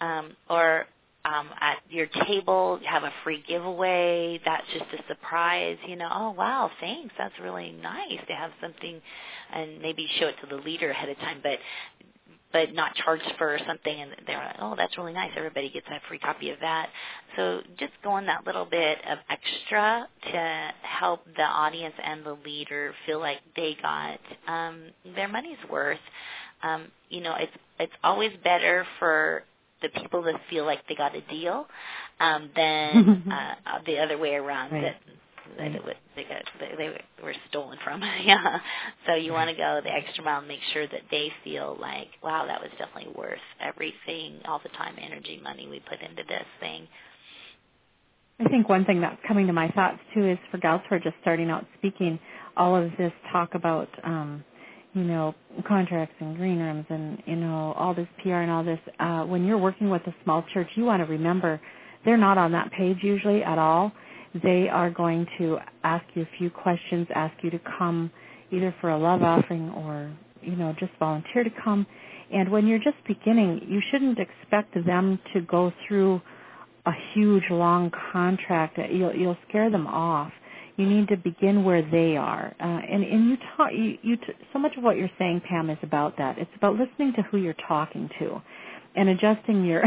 At your table, you have a free giveaway. That's just a surprise, oh, wow, thanks. That's really nice to have something, and maybe show it to the leader ahead of time, but not charge for something, and they're like, oh, that's really nice. Everybody gets a free copy of that. So just going that little bit of extra to help the audience and the leader feel like they got their money's worth. It's always better for the people that feel like they got a deal than the other way around, right. They were stolen from. Yeah. So you want to go the extra mile and make sure that they feel like, wow, that was definitely worth everything, all the time, energy, money we put into this thing. I think one thing that's coming to my thoughts, too, is for gals who are just starting out speaking, all of this talk about contracts and green rooms and, all this PR and all this. When you're working with a small church, you want to remember they're not on that page usually at all. They are going to ask you a few questions, ask you to come either for a love offering or, just volunteer to come. And when you're just beginning, you shouldn't expect them to go through a huge, long contract, you'll scare them off. You need to begin where they are, and so much of what you're saying, Pam, is about that. It's about listening to who you're talking to, and adjusting your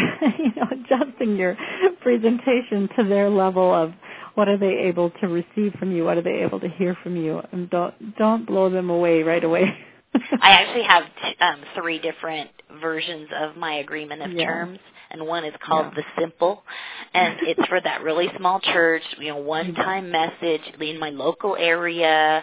presentation to their level of what are they able to receive from you, what are they able to hear from you, and don't blow them away right away. I actually have 3 different versions of my agreement of terms, and one is called the simple, and it's for that really small church, one-time message in my local area,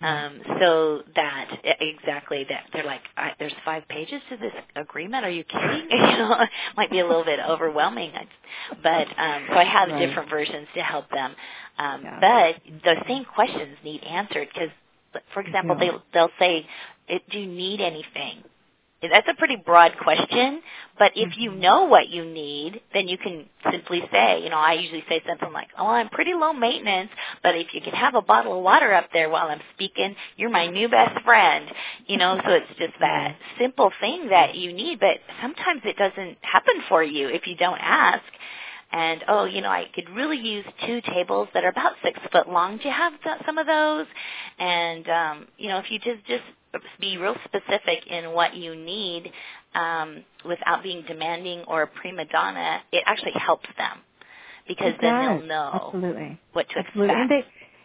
so that exactly that they're like, there's 5 pages to this agreement. Are you kidding? Might be a little bit overwhelming, but so I have different versions to help them. But the same questions need answered because, for example, they'll say, do you need anything? That's a pretty broad question, but if you know what you need, then you can simply say, I usually say something like, I'm pretty low maintenance, but if you could have a bottle of water up there while I'm speaking, you're my new best friend. So it's just that simple thing that you need, but sometimes it doesn't happen for you if you don't ask. And, I could really use 2 tables that are about 6 foot long. Do you have some of those? And, if you just be real specific in what you need without being demanding or a prima donna, it actually helps them because then they'll know what to expect.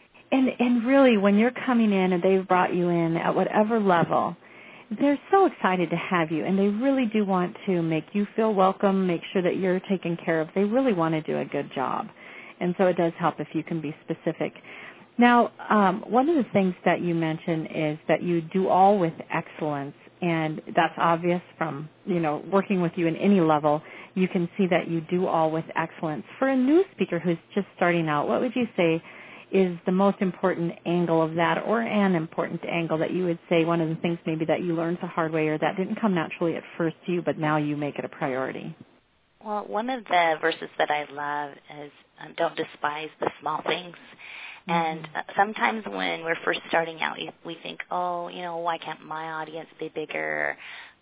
And really, when you're coming in and they've brought you in at whatever level, they're so excited to have you, and they really do want to make you feel welcome, make sure that you're taken care of. They really want to do a good job. And so it does help if you can be specific. Now, one of the things that you mentioned is that you do all with excellence, and that's obvious from, working with you in any level. You can see that you do all with excellence. For a new speaker who's just starting out, what would you say is the most important angle of that, or an important angle that you would say one of the things maybe that you learned the hard way or that didn't come naturally at first to you, but now you make it a priority? Well, one of the verses that I love is, don't despise the small things. And sometimes when we're first starting out, we think, why can't my audience be bigger?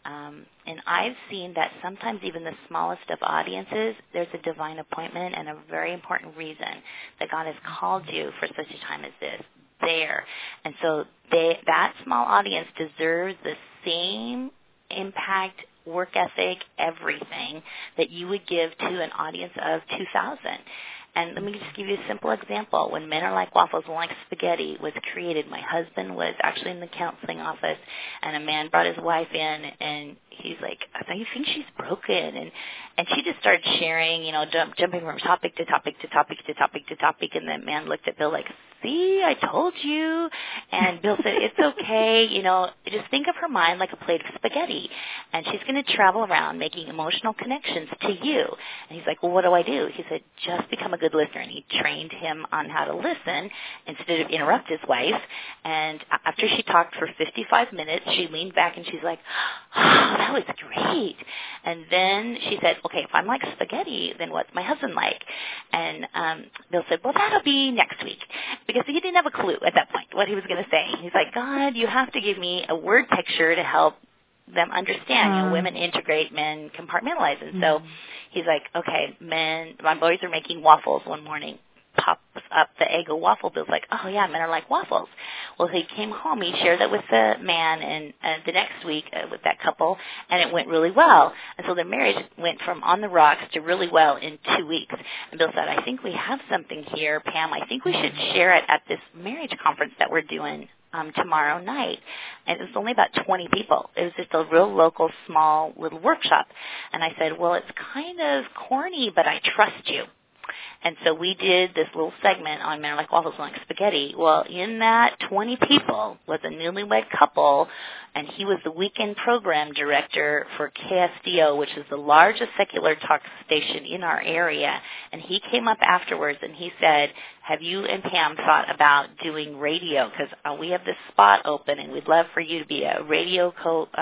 And I've seen that sometimes even the smallest of audiences, there's a divine appointment and a very important reason that God has called you for such a time as this there. And so that small audience deserves the same impact, work ethic, everything that you would give to an audience of 2,000. And let me just give you a simple example. When Men Are Like Waffles and Like Spaghetti was created, my husband was actually in the counseling office, and a man brought his wife in, and he's like, you think she's broken? And she just started sharing, jumping from topic to topic to topic to topic to topic, and the man looked at Bill like, see, I told you. And Bill said, it's okay, just think of her mind like a plate of spaghetti, and she's going to travel around making emotional connections to you. And he's like, well, what do I do? He said, just become a good listener. And he trained him on how to listen instead of interrupt his wife. And after she talked for 55 minutes, she leaned back and she's like, that was great. And then she said, okay, if I'm like spaghetti, then what's my husband like? And Bill said, well, that'll be next week. Because he didn't have a clue at that point what he was going to say. He's like, God, you have to give me a word picture to help them understand. Women integrate, men compartmentalize. And so he's like, okay, my boys are making waffles one morning. Pops up the Eggo waffle. Bill's like, oh, yeah, men are like waffles. Well, he came home. He shared that with the man and the next week with that couple, and it went really well. And so their marriage went from on the rocks to really well in 2 weeks. And Bill said, I think we have something here, Pam. I think we should share it at this marriage conference that we're doing tomorrow night. And it was only about 20 people. It was just a real local, small little workshop. And I said, well, it's kind of corny, but I trust you. And so we did this little segment on Men Are Like Waffles and Like Spaghetti. Well, in that 20 people was a newlywed couple, and he was the weekend program director for KSDO, which is the largest secular talk station in our area. And he came up afterwards and he said, have you and Pam thought about doing radio? Because we have this spot open, and we'd love for you to be a radio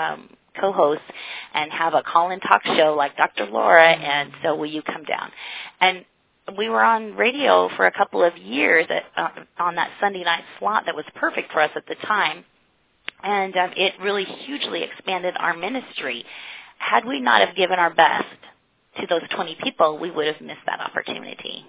co-host and have a call-in talk show like Dr. Laura, and so will you come down? And we were on radio for a couple of years on that Sunday night slot that was perfect for us at the time, and it really hugely expanded our ministry. Had we not have given our best, to those 20 people, we would have missed that opportunity.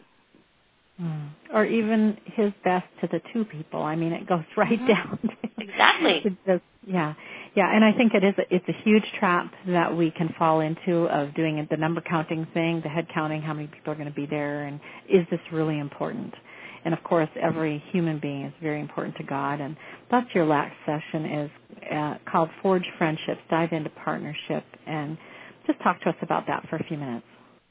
Or even his best to the 2 people. I mean, it goes right down. Exactly. Yeah. And I think it's a huge trap that we can fall into of doing the number counting thing, the head counting, how many people are going to be there, and is this really important? And of course, every human being is very important to God. And that's your last session is called Forge Friendships, Dive into Partnership, and just talk to us about that for a few minutes.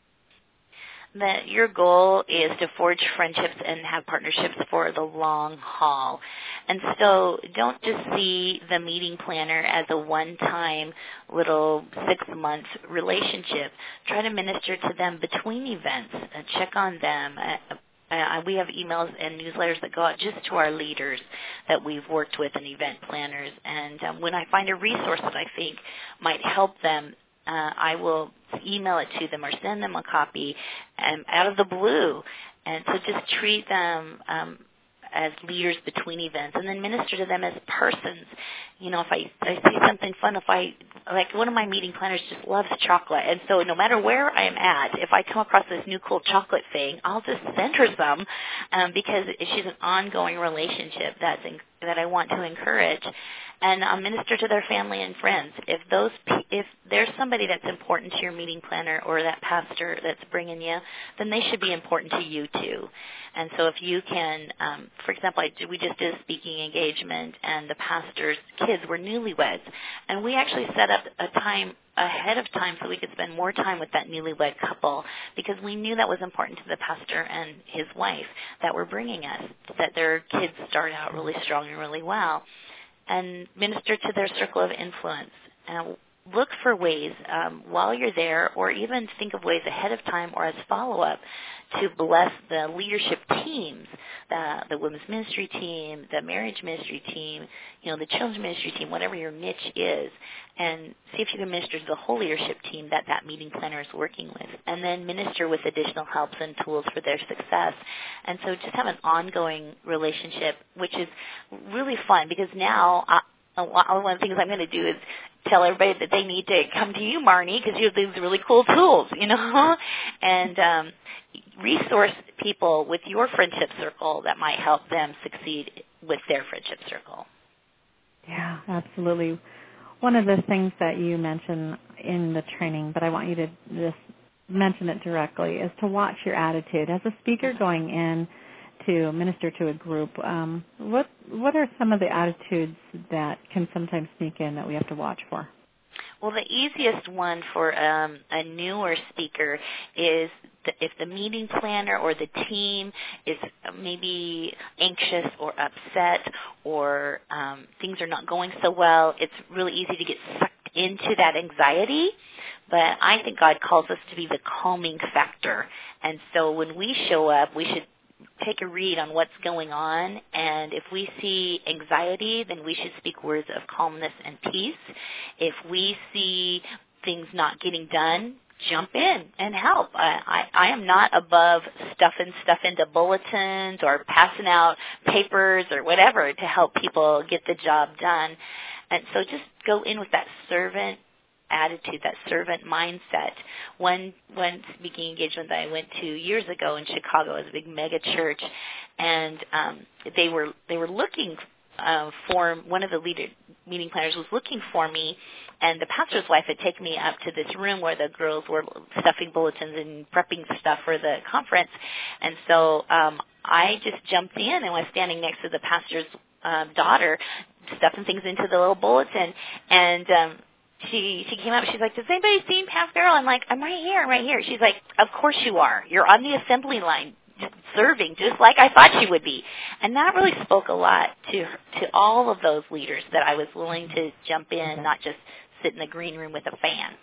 That your goal is to forge friendships and have partnerships for the long haul. And so don't just see the meeting planner as a one-time little 6-month relationship. Try to minister to them between events and check on them. We have emails and newsletters that go out just to our leaders that we've worked with and event planners. And when I find a resource that I think might help them, I will email it to them or send them a copy out of the blue. And so just treat them as leaders between events, and then minister to them as persons. You know, if I see something fun, like one of my meeting planners just loves chocolate, and so no matter where I am at, if I come across this new cool chocolate thing, I'll just send her some because she's an ongoing relationship that I want to encourage. And I'll minister to their family and friends. If there's somebody that's important to your meeting planner or that pastor that's bringing you, then they should be important to you too. And so if you can, for example, we just did a speaking engagement, and the pastor's kids were newlyweds, and we actually set up a time ahead of time so we could spend more time with that newlywed couple, because we knew that was important to the pastor and his wife that were bringing us, that their kids start out really strong and really well. And minister to their circle of influence. Look for ways while you're there, or even think of ways ahead of time or as follow-up to bless the leadership teams, the women's ministry team, the marriage ministry team, the children's ministry team, whatever your niche is, and see if you can minister to the whole leadership team that meeting planner is working with, and then minister with additional helps and tools for their success. And so just have an ongoing relationship, which is really fun, because now one of the things I'm going to do is tell everybody that they need to come to you, Marnie, because you have these really cool tools, and resource people with your friendship circle that might help them succeed with their friendship circle. Yeah, absolutely. One of the things that you mentioned in the training, but I want you to just mention it directly, is to watch your attitude. As a speaker going in to minister to a group, what are some of the attitudes that can sometimes sneak in that we have to watch for? Well, the easiest one for a newer speaker is if the meeting planner or the team is maybe anxious or upset, or things are not going so well, it's really easy to get sucked into that anxiety. But I think God calls us to be the calming factor. And so when we show up, we should take a read on what's going on, and if we see anxiety, then we should speak words of calmness and peace. If we see things not getting done, jump in and help. I am not above stuffing stuff into bulletins or passing out papers or whatever to help people get the job done. And so just go in with that servant attitude, that servant mindset. One speaking engagement that I went to years ago in Chicago, it was a big mega church, and they were looking for, one of the meeting planners was looking for me, and the pastor's wife had taken me up to this room where the girls were stuffing bulletins and prepping stuff for the conference. And so I just jumped in and was standing next to the pastor's daughter, stuffing things into the little bulletin. And she came up, she's like, "Does anybody see Pam Farrell?" I'm like, "I'm right here. She's like, "Of course you are. You're on the assembly line, serving just like I thought you would be." And that really spoke a lot to all of those leaders, that I was willing to jump in, not just sit in the green room with a fan.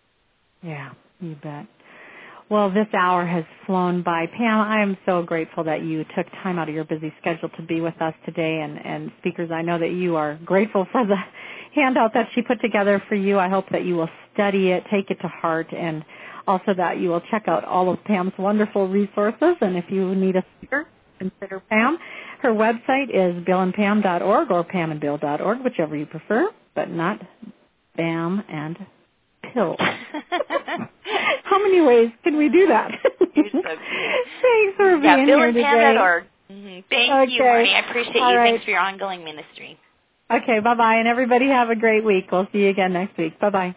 Yeah, you bet. Well, this hour has flown by. Pam, I am so grateful that you took time out of your busy schedule to be with us today. And speakers, I know that you are grateful for the handout that she put together for you. I hope that you will study it, take it to heart, and also that you will check out all of Pam's wonderful resources. And if you need a speaker, consider Pam. Her website is billandpam.org or pamandbill.org, whichever you prefer, but not Bam and Pill. How many ways can we do that? You're so cute. Thanks for being here today. BillandPam.org. Thank you, Marnie. I appreciate All you. right. Thanks for your ongoing ministry. Okay, bye-bye, and everybody have a great week. We'll see you again next week. Bye-bye.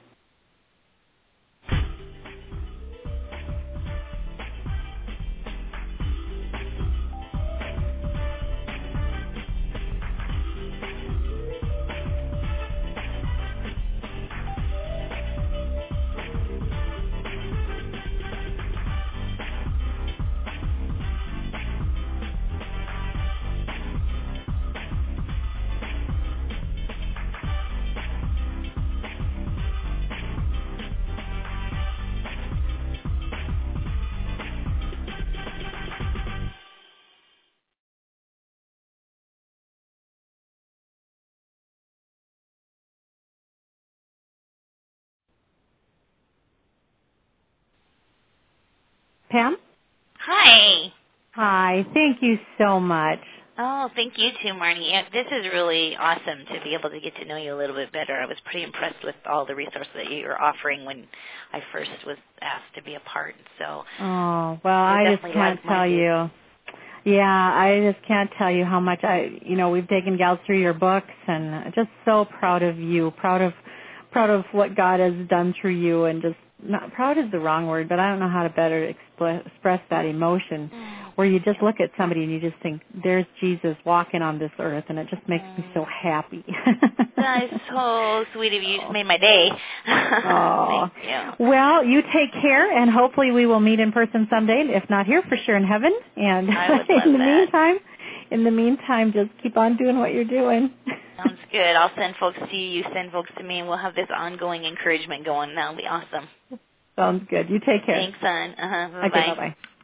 Pam? Hi. Hi. Thank you so much. Oh, thank you too, Marnie. This is really awesome to be able to get to know you a little bit better. I was pretty impressed with all the resources that you were offering when I first was asked to be a part. So, oh, well, I just can't tell you. Yeah, I just can't tell you how much we've taken gals through your books, and just so proud of you, proud of what God has done through you, and just not proud is the wrong word, but I don't know how to better express that emotion, where you just look at somebody and you just think, there's Jesus walking on this earth, and it just makes me so happy. That is so sweet of you. You made my day. Oh. Thank you. Well, you take care, and hopefully we will meet in person someday, if not here, for sure in heaven. And I would love in the meantime, just keep on doing what you're doing. Sounds good. I'll send folks to you. You send folks to me, and we'll have this ongoing encouragement going. That'll be awesome. Sounds good. You take care. Thanks, son. Bye-bye. Okay, bye-bye.